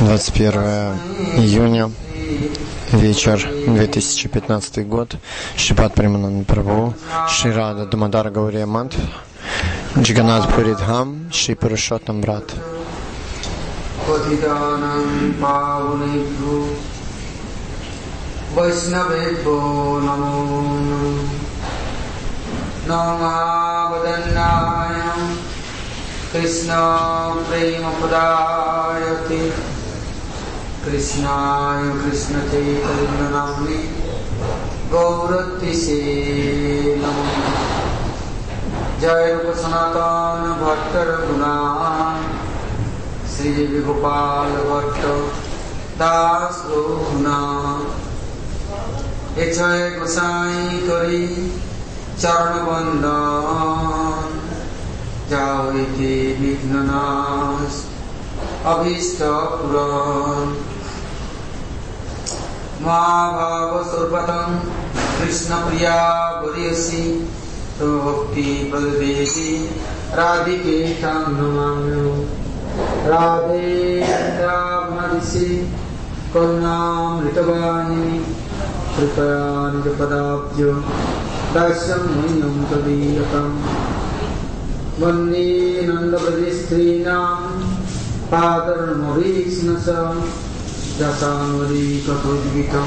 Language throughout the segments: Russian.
21 июня, вечер, 2015 год. Шрипад Премананда Прабху, Шри Рада Дамодара Гаурия Мат, Джаганнат Пури Дхам, Шри Пурушоттам Брат. Patitanam pavunebhyo Vaishnavebhyo namo Namavadannaya Krishna prema padayate Krishnaya Krishna chaitanya namne Gauratise namo Jai Rupa Sanatana Bhatta Raghunatha Sri Vigopal Bhatta Das Rohuna Echai Gosai Kari Charana Bandhan Javiti Vignanas Abhishta Puran Mahabhava Surpatam Krishna Priya Variyasi Bhakti Pradesi Radhike Tam Namamyo Radhe Radhamadisi Karunam Ritavani Kripaya Nijapadabhyo Dasyam Munyam Tadiyakam Vande Nanda Pradistrinam Padar Mavisnasa Jasanvari Katodvitam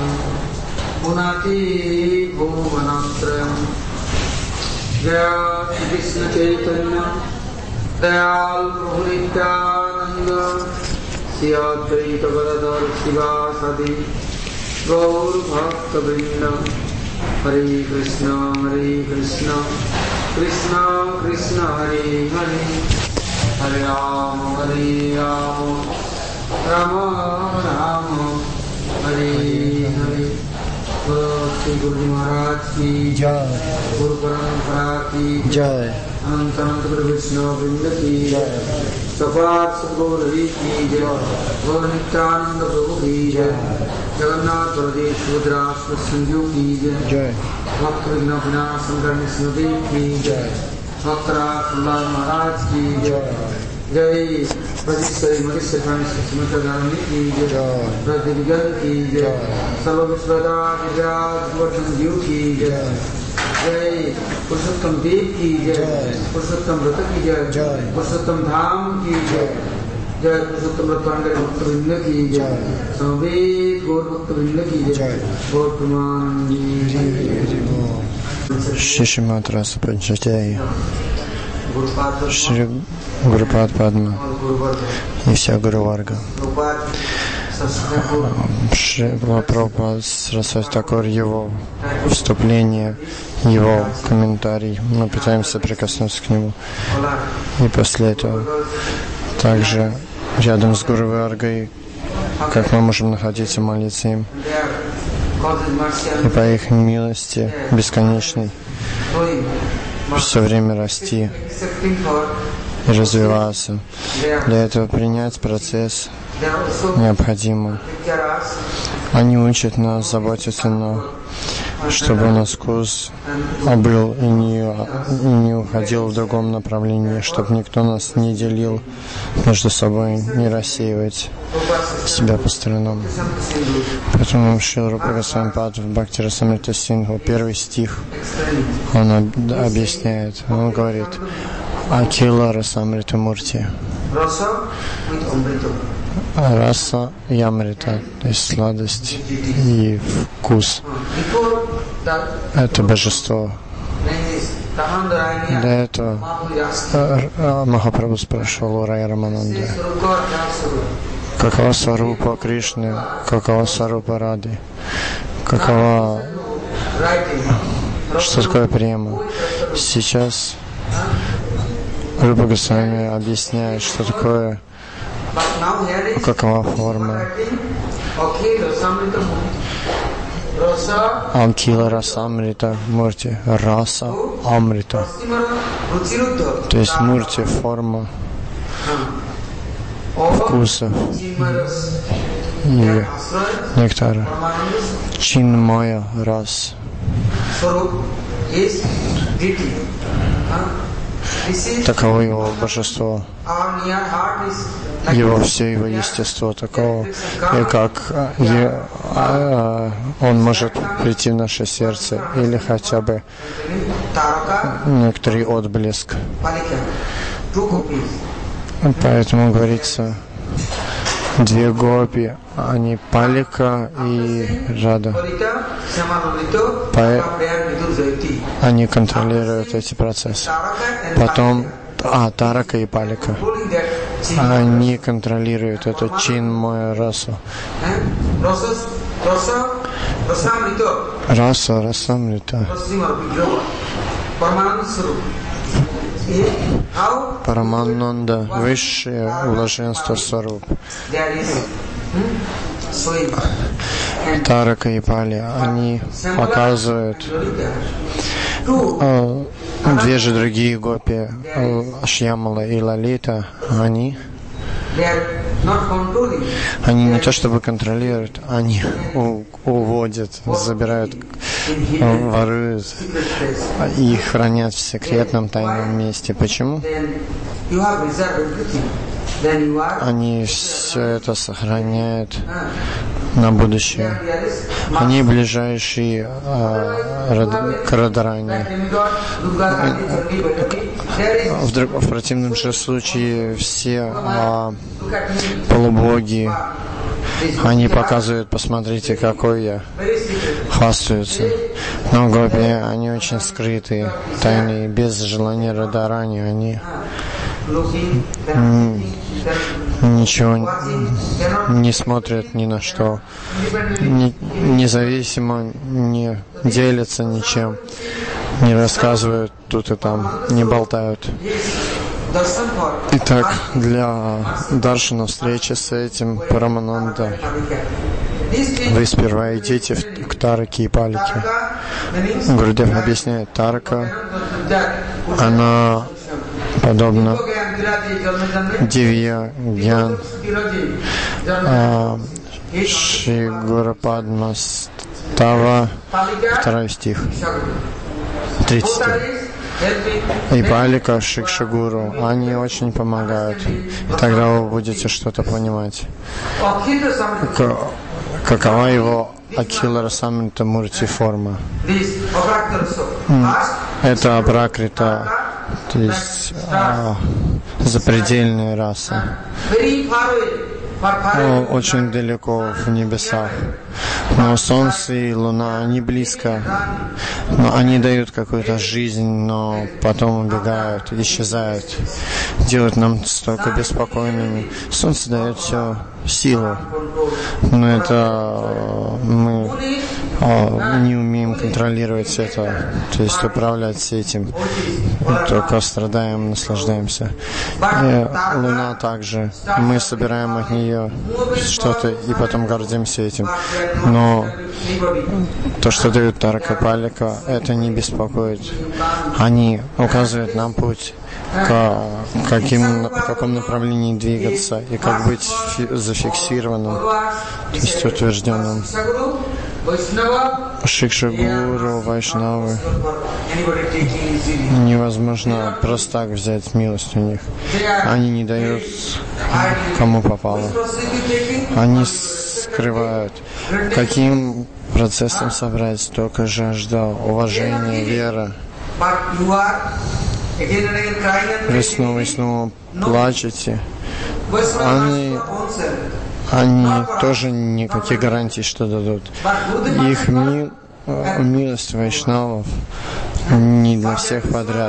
Unati Bhuvanamtrayam Jaya Krishna Chaitanya Dayal Prabhu Nityananda Sri Advaita Gadadhar Sivasadi Gaur Bhakta Vrinda Hare Krishna Krishna Krishna Hare Hare Hare Rama Rama Rama Hare Hare Shri Guru Maharaj ki Jai Guru Parampara ki Jai Anant Guru Vishnu Vrinda ki Jai Sapat Sadguru Hari ki Jai Gaur Nityananda Prabhu ki Jai Jagannath Baladev Subhadra Sanju ki Jai Bhakta Vigna Vinasam Karni Snudev ki Jai Bhakta Prahlad Maharaj ki Jai Jai Vajishwari Madhishwari Srimata Dharani ki Jai Radhivigan ki Jai Sarva Vishwada Vijay Gopardhan Jiu ki Jai Jai Purushottam Dev ki Jai Purushottam Vrata ki Jai Purushottam Dham ki Jai Jai Purushottam Ratangare Bhakta Vrinda ki Jai Samved Gaur Bhakta Vrinda ki Jai Gaur Pramanandi Shishimāt Rasa Panchadhyaya Шри Гурупад Падма и вся Гуру Варга. Шри Прабхупад Сарасвати Такур, его вступление, его комментарий. Мы пытаемся прикоснуться к нему. И после этого также рядом с Гуру Варгой, как мы можем находиться, молиться им. И по их милости бесконечной все время расти и развиваться. Для этого принять процесс необходимо. Они учат нас заботиться, чтобы у нас вкус обрел и не уходил в другом направлении, чтобы никто нас не делил между собой, не рассеивать себя по сторонам. Поэтому Шрила Рупа Госвами Пад в Бхакти Расамрита Синдху, первый стих, он объясняет, он говорит: Акила Расамрита Мурти. Раса и амрита, то есть сладость и вкус. Это божество. Для этого Махапрабху спрашивал у Рая Рамананды: какова сварупа Кришны, какова сварупа Рады, какова... Что такое према? Сейчас Рупа Госвами объясняет, что такое, какова форма. Анкила Расамрита Мурти, Раса Амрита. То есть Мурти — форма вкуса и нектара. Чинмая Рас. таково его божество, его все его естество таково, и как он может прийти в наше сердце, или хотя бы некоторый отблеск. Поэтому говорится, две гопи, они Палика и Рада. Они контролируют эти процессы. Потом, Тарака и Палика. Они контролируют эту Чинмая расу. Расамрита. Парамананда, высшее блаженство Сваруб. Тарака и Пали, они показывают две же другие гопи, Шьямала и Лалита, они не то чтобы контролируют, они уводят, забирают, воруют и хранят в секретном тайном месте. Почему? Они все это сохраняют на будущее. Они ближайшие к Радаране. В противном же случае все полубоги, они показывают, посмотрите, какой я, хвастаются. Но гопи, они очень скрытые, тайные, без желания Радарани, они ничего не смотрят ни на что, независимо не делятся ничем, не рассказывают тут и там, не болтают. Итак, для даршана встречи с этим Парамананда вы сперва идите к Тараке и Палике. Гурудев объясняет, Тарака, она подобно Дивья Гьян Шигурападмастава, 2 стих, 3 стих. И Палика, Шикшагуру, они очень помогают. И тогда вы будете что-то понимать. Какова его Акхила Расамрита Мурти форма? Это Апракрита, то есть запредельная раса. Очень далеко в небесах. Но Солнце и Луна, они близко. Но они дают какую-то жизнь, но потом убегают, исчезают. Делают нам столько беспокойными. Солнце дает все силу. Но это мы не умеем контролировать это, то есть управлять этим. Только страдаем, наслаждаемся. И Луна также. Мы собираем от нее что-то и потом гордимся этим. Но то, что дают Тарака Палика, это не беспокоит. Они указывают нам путь, в каком направлении двигаться и как быть зафиксированным, то есть утвержденным. Шикшагуру, Вайшнавы, невозможно просто так взять милость у них. Они не дают кому попало. Они скрывают. Каким процессом собрать? Только жажда, уважение, вера. Вы снова и снова плачете. Они тоже никаких гарантий, что дадут. Их милость вайшнавов не для всех подряд.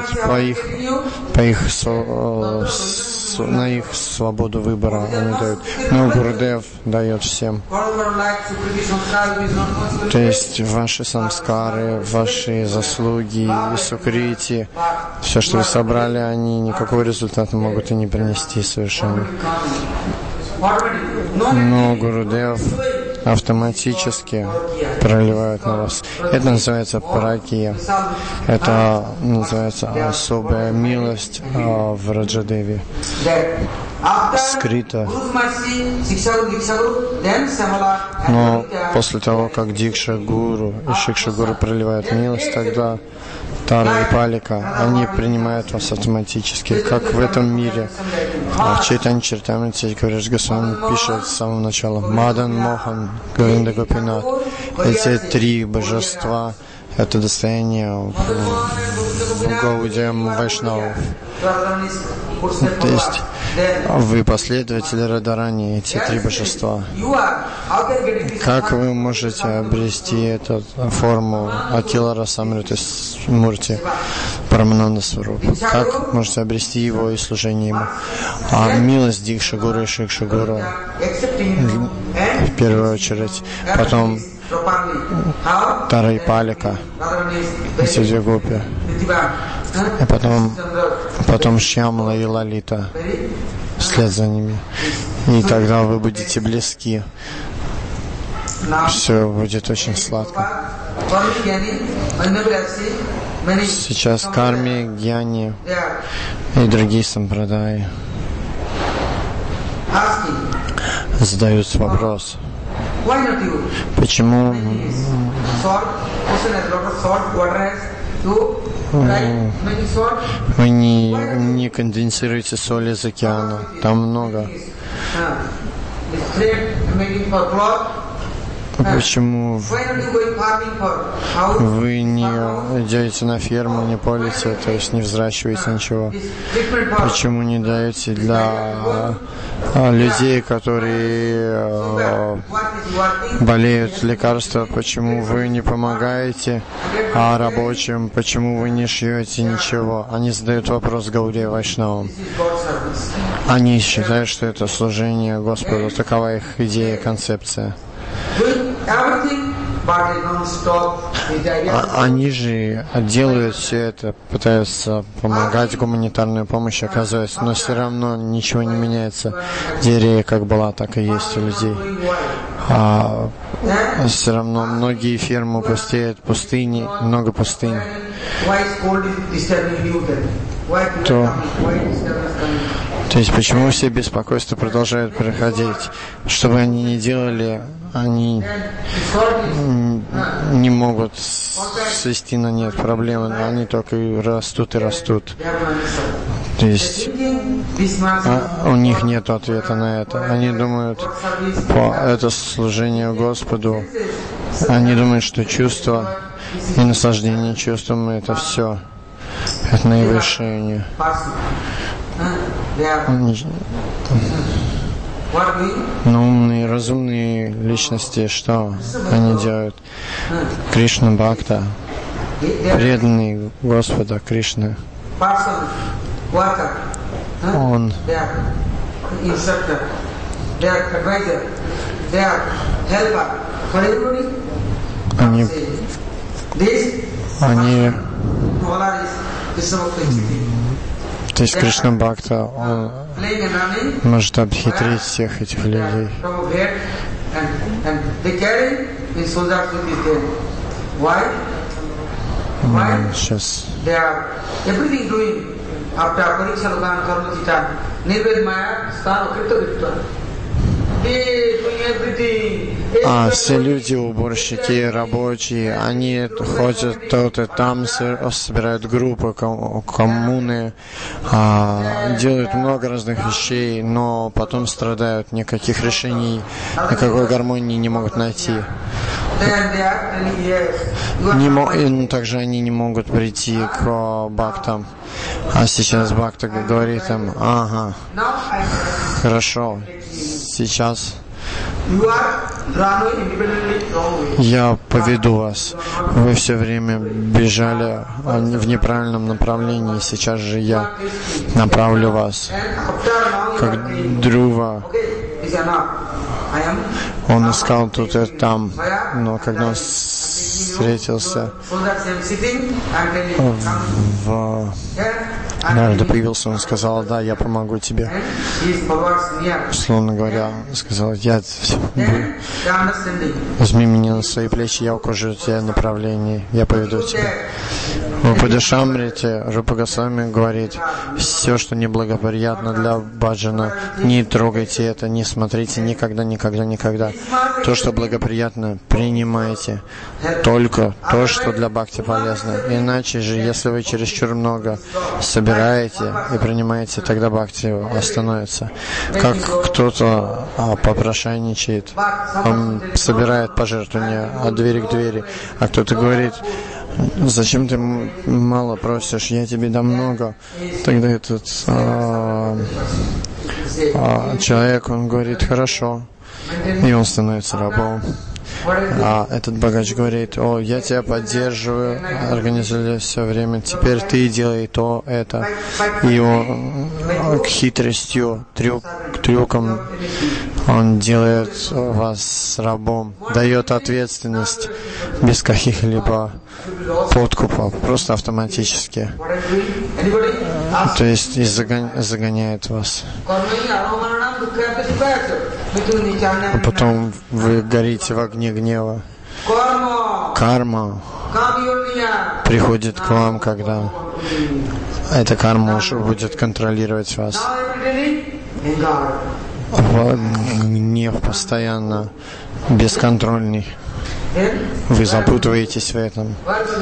На их свободу выбора они дают. Но Гурудев дает всем. То есть ваши самскары, ваши заслуги и сукрити, все, что вы собрали, они никакого результата могут и не принести совершенно. Но Гурудев автоматически проливает на вас. Это называется паракия. Это называется особая милость в Раджадеве. Скрита. Но после того, как Дикша Гуру и Шикша Гуру проливают милость, тогда Тара и Палика, они принимают вас автоматически, как в этом мире. А в Чайтанья Чаритамрите, говоришь, Госвами пишет с самого начала: Мадан, Мохан, Говинда, Гопинат. Эти три божества — это достояние Гаудия Вайшнавов. То есть вы последователи Радарани, эти три божества. Как вы можете обрести эту форму Акила Расамрита Мурти, Парамананда Сварупа? Как можете обрести его и служение ему? А милость Дикша Гуру и Шикша Гуру в первую очередь. Потом Тара и Палика, эти две гопи. И потом Шьямала и Лалита вслед за ними. И тогда вы будете близки. Все будет очень сладко. Сейчас карми, гьяни и другие сампрадаи задают вопрос: почему вы не конденсируете соль из океана? Там много. Почему вы не идете на ферму, не полите, то есть не взращиваете ничего? Почему не даете для людей, которые болеют, лекарства? Почему вы не помогаете рабочим? Почему вы не шьете ничего? Они задают вопрос Гаудия Вайшнавам. Они считают, что это служение Господу. Такова их идея, концепция. Они же делают все это, пытаются помогать, гуманитарную помощь оказывать, но все равно ничего не меняется. Диарея как была, так и есть у людей. Все равно многие фермы пустеют, пустыни, много пустынь. То есть почему все беспокойства продолжают проходить? Что бы они ни делали, они не могут свести на нет проблемы, они только и растут и растут. То есть у них нет ответа на это. Они думают, это служение Господу. Они думают, что чувство и наслаждение чувством — это все. Это наивысшее у них. Но умные, разумные личности, что они делают? Кришна Бхакта, преданный Господа Кришны, он они то есть Кришна Бхакта, он может обхитрить всех этих людей. Сейчас. Все люди, уборщики, рабочие, они ходят тут и там, собирают группы, коммуны, делают много разных вещей, но потом страдают, никаких решений, никакой гармонии не могут найти. Также они не могут прийти к бхактам. А сейчас бхакта говорит им: ага, хорошо, сейчас я поведу вас. Вы все время бежали в неправильном направлении, сейчас же я направлю вас. Как Друва. Он искал тут и там, но когда он встретился Нарада появился, он сказал: да, я помогу тебе. Словно говоря, сказал: возьми меня на свои плечи, я укажу тебе направление, я поведу тебя. В Упадешамрите Рупа Госвами говорит: все, что неблагоприятно для баджана, не трогайте это, не смотрите никогда, никогда, никогда. То, что благоприятно, принимайте. Только то, что для бхакти полезно. Иначе же, если вы чересчур много собираете и принимаете, тогда бхакти остановится. Как кто-то попрошайничает, он собирает пожертвования от двери к двери, а кто-то говорит: зачем ты мало просишь, я тебе дам много. Тогда этот человек, он говорит: хорошо, и он становится рабом. А этот богач говорит: о, я тебя поддерживаю, организую все время, теперь ты делай то, это. И он к хитростью, трюкам он делает вас рабом, дает ответственность без каких-либо подкупов, просто автоматически. То есть и загоняет вас. А потом вы горите в огне гнева. Карма приходит к вам, когда эта карма уже будет контролировать вас. Гнев постоянно бесконтрольный. Вы запутываетесь в этом.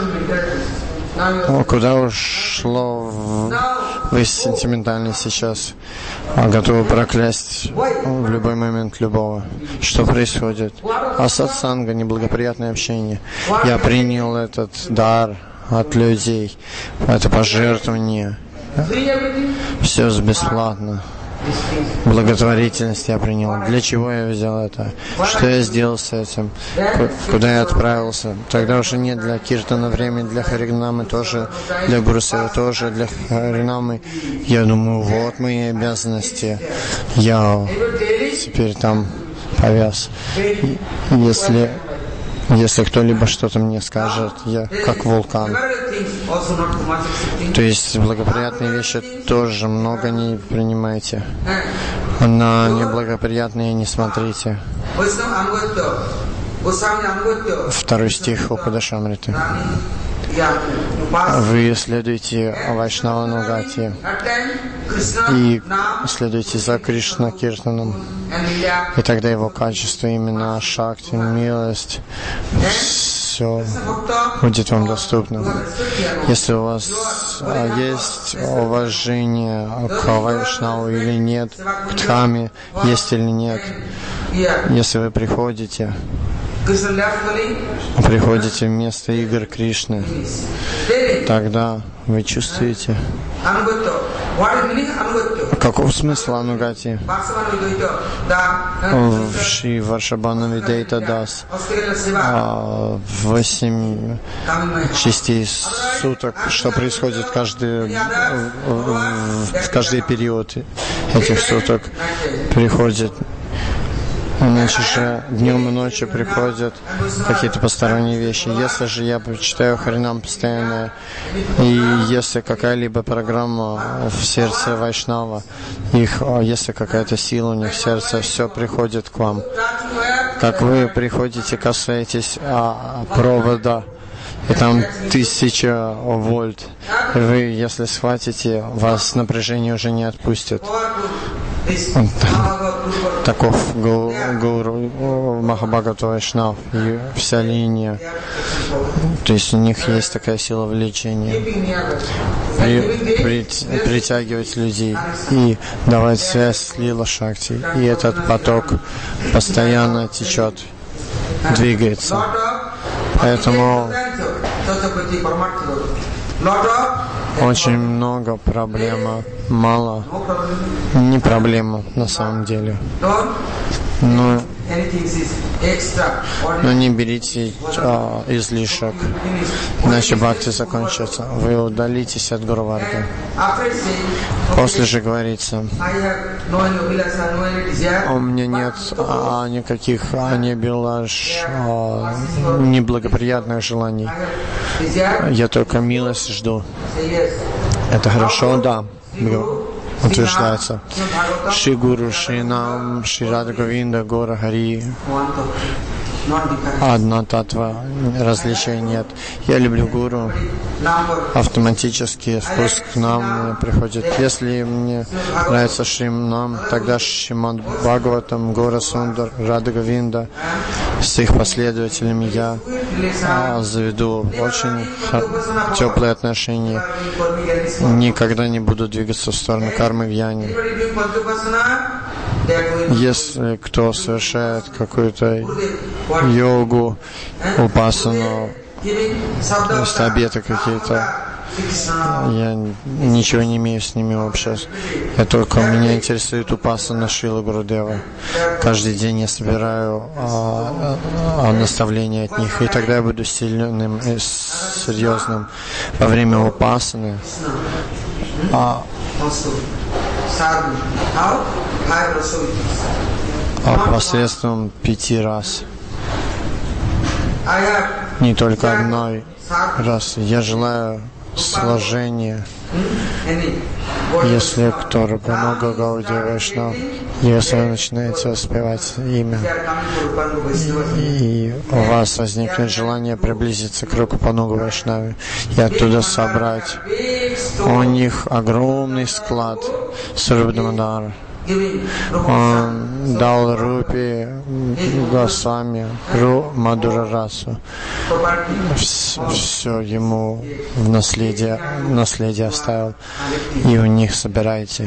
Куда ушло? Вы сентиментальны сейчас, готовы проклясть в любой момент любого. Что происходит? Асатсанга, неблагоприятное общение. Я принял этот дар от людей, это пожертвование. Все бесплатно. Благотворительность я принял. Для чего я взял это? Что я сделал с этим? Куда я отправился? Тогда уже нет для киртана времени, для харинамы тоже, для гурусева тоже, для харинамы. Я думаю, вот мои обязанности. Я теперь там повяз. Если кто-либо что-то мне скажет, я как вулкан. То есть благоприятные вещи тоже много не принимайте. На неблагоприятные не смотрите. 2 стих Упадешамриты. Вы следуете Вайшнаванугати и следуете за Кришна Киртаном. И тогда его качество, именно шакти, милость, все будет вам доступно. Если у вас есть уважение к Вайшнаву или нет, к Дхаме есть или нет, если вы приходите в место игр Кришны, тогда вы чувствуете. Каков смысл Анугати? В Шри Варшабхана Видейта Дас 8 частей суток, что происходит в каждый период этих суток, приходит. Иначе же днем и ночью приходят какие-то посторонние вещи. Если же я читаю Харинам постоянно, и если какая-либо программа в сердце Вайшнава, если какая-то сила у них в сердце, все приходит к вам. Как вы приходите, касаетесь провода, и там 1000 вольт. Вы, если схватите, вас напряжение уже не отпустит. Таков Гуру Махабхагавата Вайшнав и вся линия. То есть у них есть такая сила влечения. Притягивать людей и давать связь с Лила Шакти. И этот поток постоянно течет, двигается. Поэтому очень много проблема, мало, не проблема на самом деле. Но не берите излишек, иначе бхакти закончится. Вы удалитесь от Гуру-варги. После же говорится: у меня нет никаких неблагоприятных желаний. Я только милость жду. Это хорошо, да, утверждается. Шри Гуру, Шри Нам, Шри Рада Говинда, Гора Хари. Одна татва, различий нет. Я люблю Гуру. Автоматически вкус к нам приходит. Если мне нравится Шри Нам, тогда Шримад Бхагаватам, Гора Сундар, Рада Говинда с их последователями я заведу очень теплые отношения. Никогда не буду двигаться в сторону кармы гьяни. Если кто совершает какую-то йогу, упасану, обеты какие-то, я ничего не имею с ними общего. Меня интересует упасана Шрила Гурудева. Каждый день я собираю наставления от них, и тогда я буду сильным и серьезным во время упасаны. Посредством 5 раз. Не только одной раз. Я желаю сложения. Если кто Рупануга Гаудия Вайшнав, если вы начинаете воспевать имя, и у вас возникнет желание приблизиться к Рупанугу Вайшнаве и оттуда собрать, у них огромный склад Сурабдамадара. Он дал Рупи Госвами Мадура Расу. Все ему в наследие оставил. И у них собирайте.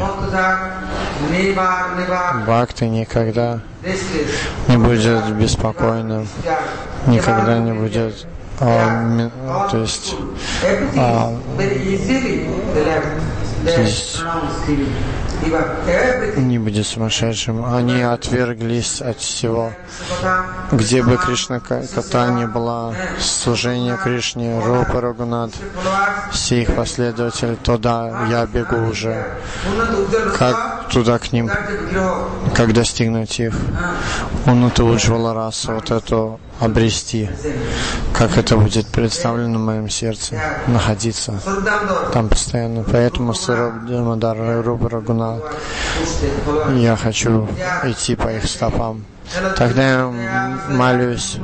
Бхакти никогда не будет беспокойным, никогда не будет, то есть не будет сумасшедшим. Они отверглись от всего. Где бы Кришна Ката не была, служение Кришне, Рупа Рагунат, все их последователи, туда я бегу уже. Как туда к ним, как достигнуть их? Унату Уджвала Расу, вот эту обрести, как это будет представлено в моем сердце, находиться там постоянно. Поэтому Сурабдамадар, Рупа Рагунат, я хочу идти по их стопам. Тогда я молюсь.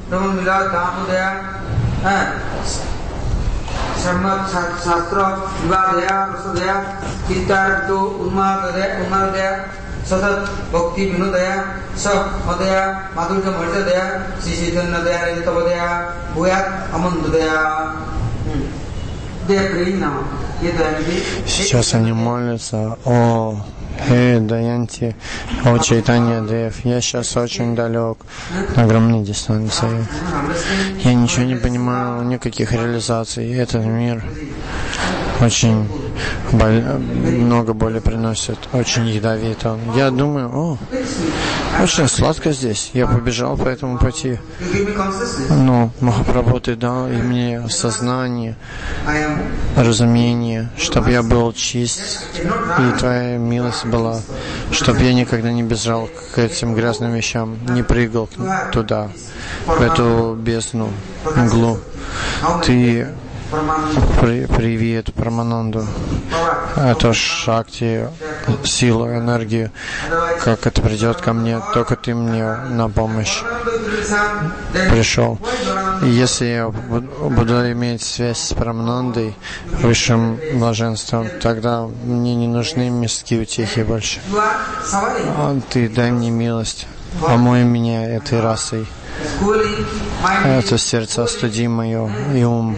Satat Bhakti Vinodaya Sa Madaya Madhurya Mardaya Sri Chaitanya Daya Rajitavadaya Bhuyat Amandadaya. They are praying now. Сейчас они молятся о Даянти, о Чайтанья Дев. Я сейчас очень далек, на огромной дистанции. Я ничего не понимаю, никаких реализаций. Этот мир очень много боли приносит, очень ядовит он. Я думаю, очень сладко здесь. Я побежал по этому пути. Но Махапрабху, ты дал мне сознание, разумение, чтобы я был чист, и Твоя милость была, чтобы я никогда не бежал к этим грязным вещам, не прыгал туда, в эту бездну, мглу. Ты привет Парамананду, эту шакти, силу, энергию, как это придет ко мне, только ты мне на помощь пришел. И если я буду иметь связь с Параманандой, высшим блаженством, тогда мне не нужны мирские утехи больше. Ты дай мне милость, омой меня этой расой. Это сердце остуди мое и ум.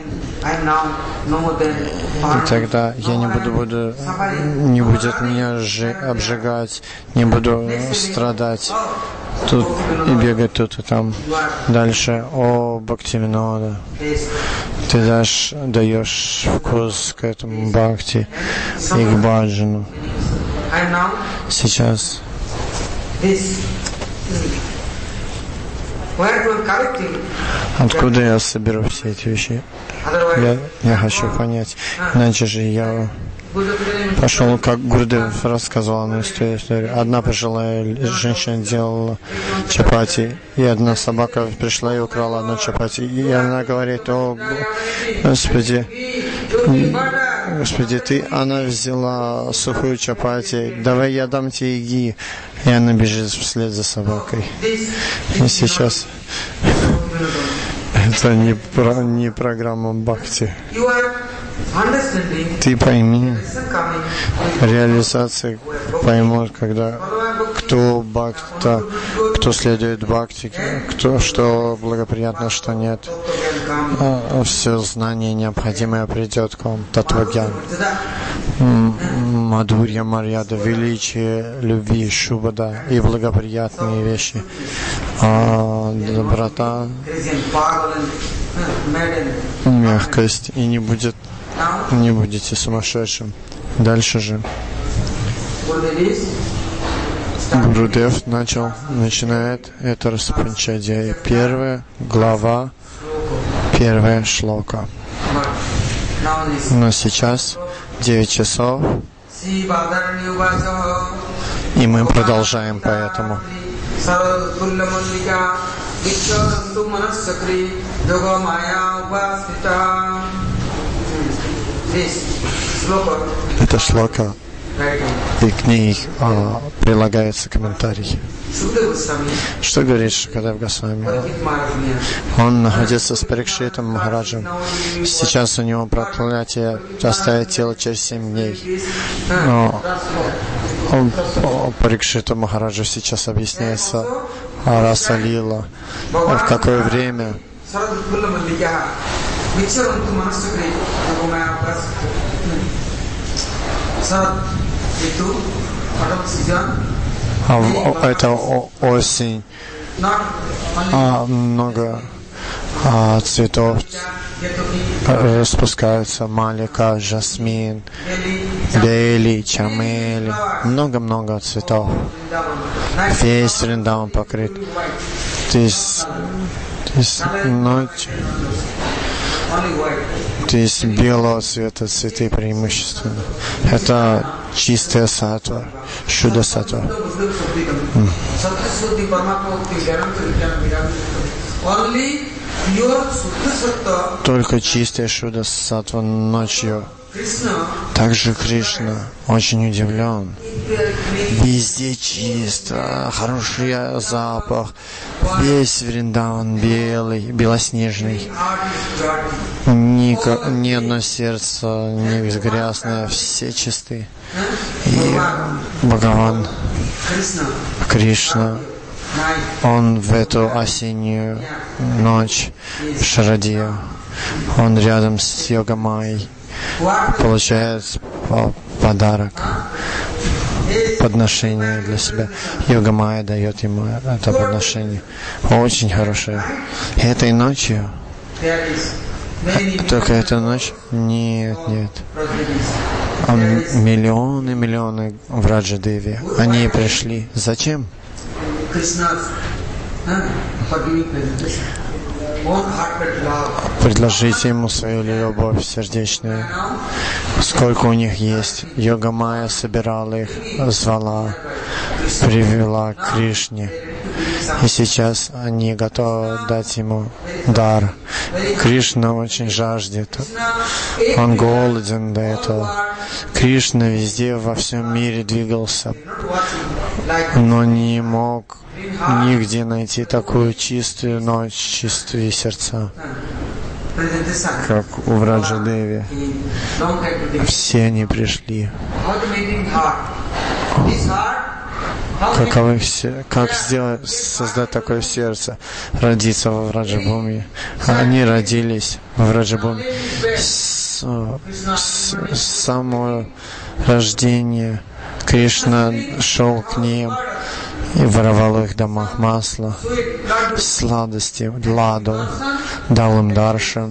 И тогда я не будет меня обжигать, не буду страдать тут и бегать тут и там. Дальше, о Бхактивинода, ты даешь вкус к этому бхакти и к баджану. Сейчас откуда я соберу все эти вещи? Я хочу понять. Иначе же я пошел, как Гурдев рассказывал на историю. Одна пожилая женщина делала чапати, и одна собака пришла и украла одну чапати. И она говорит: о, Господи, Господи, она взяла сухую чапати, давай я дам тебе еги. И она бежит вслед за собакой. И сейчас это не программа Бхакти. Ты пойми, реализация поймут, когда кто бхакта, кто следует бхакти, кто что благоприятно, что нет. Все знание необходимое придет к вам, татвагьян. Мадхурья, Марьяда, величие, любви, шубада и благоприятные вещи. Доброта, мягкость, и не будете сумасшедшим. Дальше же Гурудев начинает это распанчадья. Первая глава, первая шлока. Но сейчас 9 часов, и мы продолжаем поэтому. Это шлока, и к ней прилагается комментарий. Что говорит Шукадев Госвами? Он находится с Парикшитом Махараджем. Сейчас у него проклятие оставить тело через 7 дней. Но Парикшиту Махараджу сейчас объясняется Раса Лила, в какое время. Это осень, много цветов распускаются, малика, жасмин, бели, чамели, много-много цветов. Весь Вриндаван покрыт. То есть ночь. То есть белого цвета цветы преимущественно. Это чистая саттва, шуда саттва. Только чистая шуда саттва ночью. Также Кришна очень удивлен. Везде чисто, хороший запах. Весь Вриндаван белый, белоснежный. Ни одно сердце не грязное, все чисты. И Бхагаван Кришна, он в эту осеннюю ночь в Шарадию, он рядом с Йогамайей получает подарок, подношение для себя. Йогамайя дает ему это подношение. Очень хорошее. И этой ночью, только эта ночь? Нет. Миллионы в Раджадеве. Они пришли. Зачем? Предложите ему свою любовь сердечную. Сколько у них есть. Йогамайя собирала их, звала, привела к Кришне. И сейчас они готовы дать ему дар. Кришна очень жаждет. Он голоден до этого. Кришна везде, во всем мире двигался, но не мог нигде найти такую чистую ночь, чистые сердца, как у Враджадеви. Все они пришли. Как создать такое сердце, родиться во Враджабхуми? Они родились во Враджабхуми. С самого рождения Кришна шел к ним и воровал в их домах масло, сладости, ладу, дал им даршан,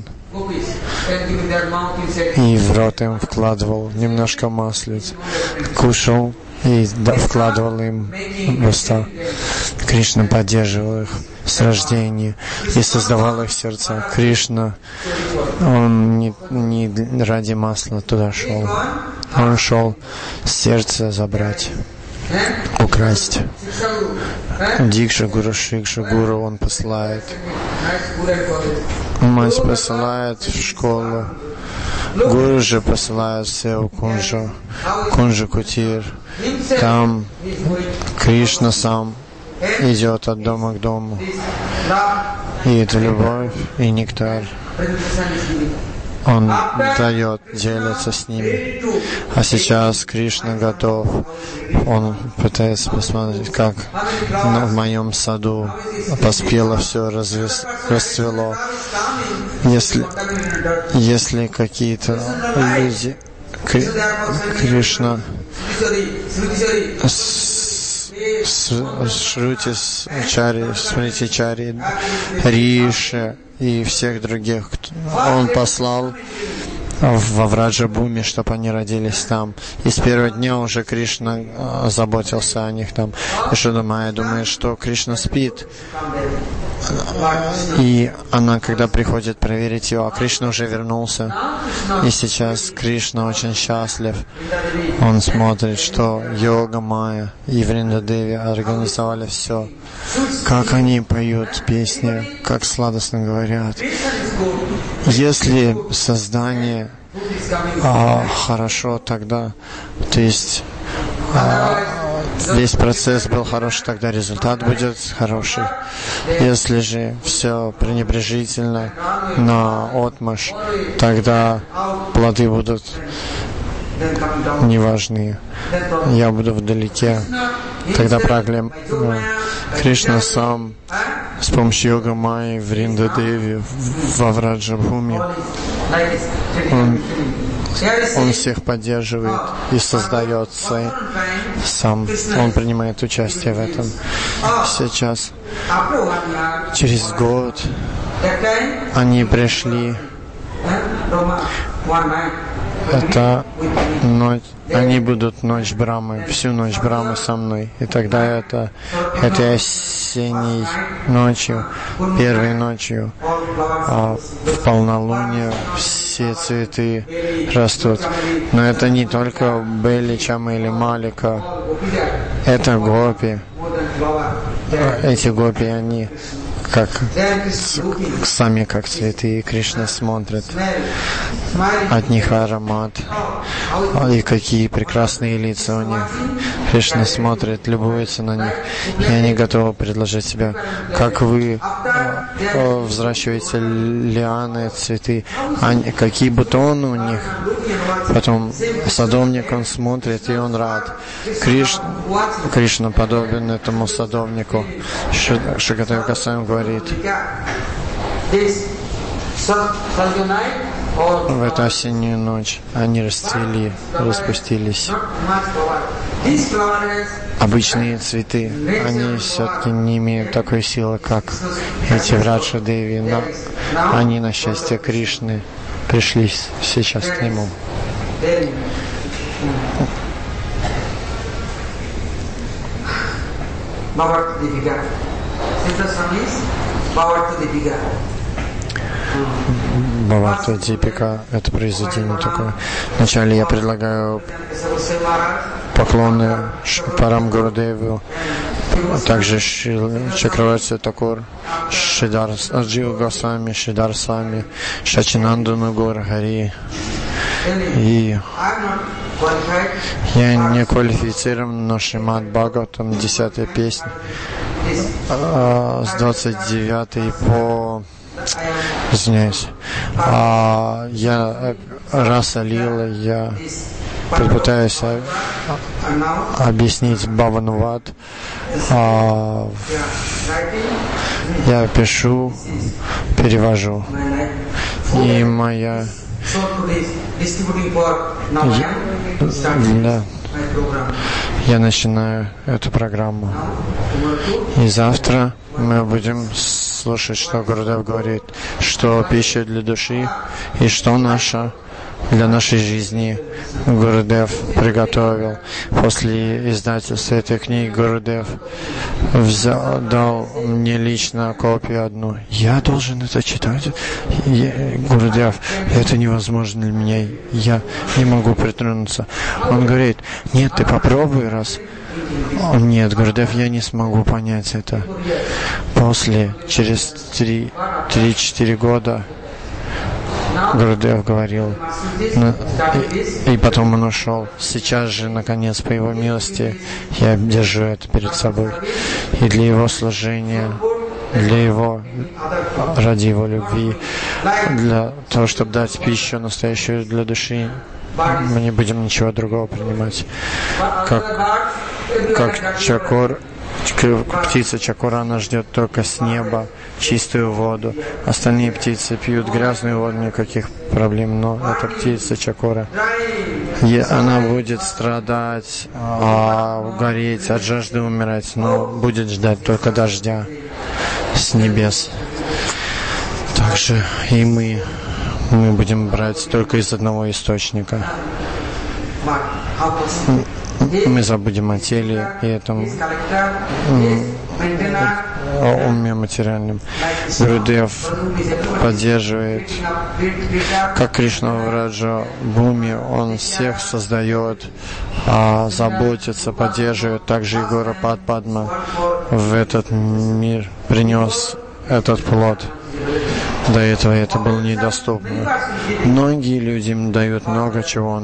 и в рот им вкладывал немножко маслиц, кушал и вкладывал им в уста. Кришна поддерживал их с рождения и создавал их сердца. Кришна, он не ради масла туда шел. Он шел сердце забрать, украсть. Дикша Гуру, Шикша Гуру он посылает. Мать посылает в школу Гуру же посылает в Кунджу Кутир. Там Кришна сам идет от дома к дому. И это любовь и нектар. Он дает, делится с ними. А сейчас Кришна готов. Он пытается посмотреть, как в моем саду поспело все, расцвело. Если какие-то люди, Кришна, Смрити Чари, Риши и всех других, он послал во Враджабхуми, чтобы они родились там. И с первого дня уже Кришна заботился о них там. Ешода Майя думает, что Кришна спит. И она, когда приходит проверить его, а Кришна уже вернулся. И сейчас Кришна очень счастлив. Он смотрит, что Йога Майя и Вриндадеви организовали все. Как они поют песни, как сладостно говорят. Если создание хорошо, тогда, то есть весь процесс был хороший, тогда результат будет хороший. Если же все пренебрежительно, наотмашь, тогда плоды будут неважные. Я буду вдалеке. Тогда проблем. Кришна сам с помощью Йога Майи, Вриндадеви, во Враджабхуми, он всех поддерживает и создает сам. Он принимает участие в этом. Сейчас, через год, они пришли. Это ночь, они будут ночь Брамы, всю ночь Брамы со мной. И тогда этой осенней ночью, первой ночью, в полнолуние все цветы растут. Но это не только Бели, Чама или Малика, это гопи. Эти гопи, они сами как цветы, и Кришна смотрит. От них аромат. И какие прекрасные лица у них. Кришна смотрит, любуется на них. И они готовы предложить себя. Как вы взращиваете лианы, цветы, какие бутоны у них. Потом садовник, он смотрит, и он рад. Кришна подобен этому садовнику. Шрикатха Госвами говорит, в эту осеннюю ночь они расцвели, распустились. Обычные цветы, они все-таки не имеют такой силы, как эти Враджа-деви, но они, на счастье Кришны, пришли сейчас к нему. Бхаварта Дипика — это произведение такое. Вначале я предлагаю поклоны Парам Гурудеву, также Чакраварти Такур, Джива Госвами, Шридар Свами, Шачинандану Гор Хари. И я не квалифицирован, но Шримад Бхагаватам, 10-я песня, с 29 по... Извиняюсь. Я Раса Лила, я попытаюсь объяснить Бхаванувад. Я пишу, перевожу. И моя... Я начинаю эту программу. И завтра мы будем слушать, что Гурудев говорит, что пища для души и что для нашей жизни Гурудев приготовил. После издательства этой книги Гурудев дал мне лично копию одну. Я должен это читать. Гурудев, это невозможно для меня. Я не могу притронуться. Он говорит, нет, ты попробуй раз. Нет, Гурудев, я не смогу понять это. Через 3-4 года Гурудев говорил, и потом он ушел. Сейчас же, наконец, по его милости, я держу это перед собой. И для его служения, для его, ради его любви, для того, чтобы дать пищу настоящую для души, мы не будем ничего другого принимать. Как чакор, птица чакора, она ждет только с неба чистую воду. Остальные птицы пьют грязную воду, никаких проблем. Но эта птица чакора, она будет страдать, гореть, от жажды умирать, но будет ждать только дождя с небес. Также и мы будем брать только из одного источника. Мы забудем о теле и этом о уме материальном. Гурудев поддерживает, как Кришна Раджа Бхуми, он всех создает, заботится, поддерживает. Также и Гора Падма в этот мир принес этот плод. До этого это было недоступно. Многие люди им дают много чего,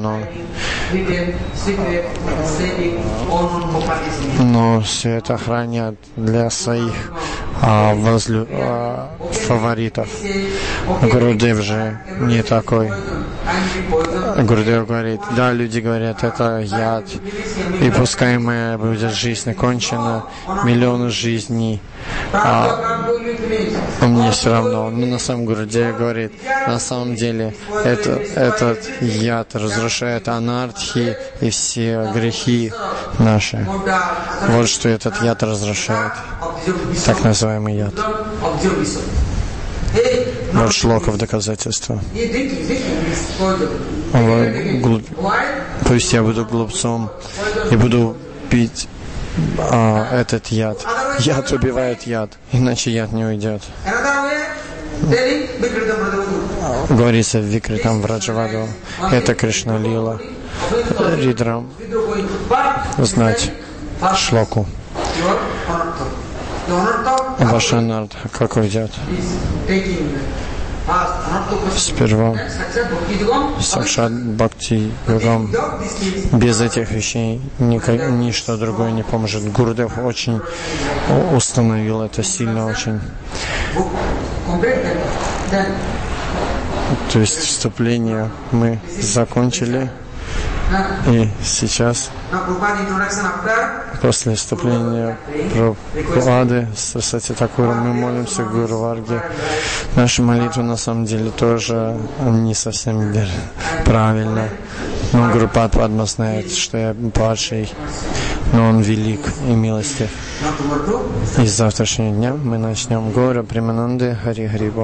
но все это хранят для своих фаворитов. Гурудев же не такой. Гурудев говорит, да, люди говорят, это яд, и пускай моя будет жизнь окончена, миллионы жизней, мне все равно. Но на самом Гурудев говорит, на самом деле этот яд разрушает анархи и все грехи наши. Вот что этот яд разрушает. Так называемый яд. Вот шлока в доказательство. То есть я буду глупцом и буду пить этот яд. Яд убивает яд, иначе яд не уйдет. Говорится в Викритам Враджаваду. Это Кришна Лила. Ридрам знать шлоку. Ваш анарт как уйдет? Сперва Сакшат Бхакти Югам. Без этих вещей ничто другое не поможет. Гурудев очень установил это сильно очень. То есть вступление мы закончили. И сейчас, после вступления Прабхупады, Сарасвати Такура, мы молимся Гуру Варге. Наши молитвы на самом деле тоже не совсем правильно. Но Гуру Падма знает, что я падший, но он велик и милостив. И с завтрашнего дня мы начнем Гора Примананды Хари Хари Бо.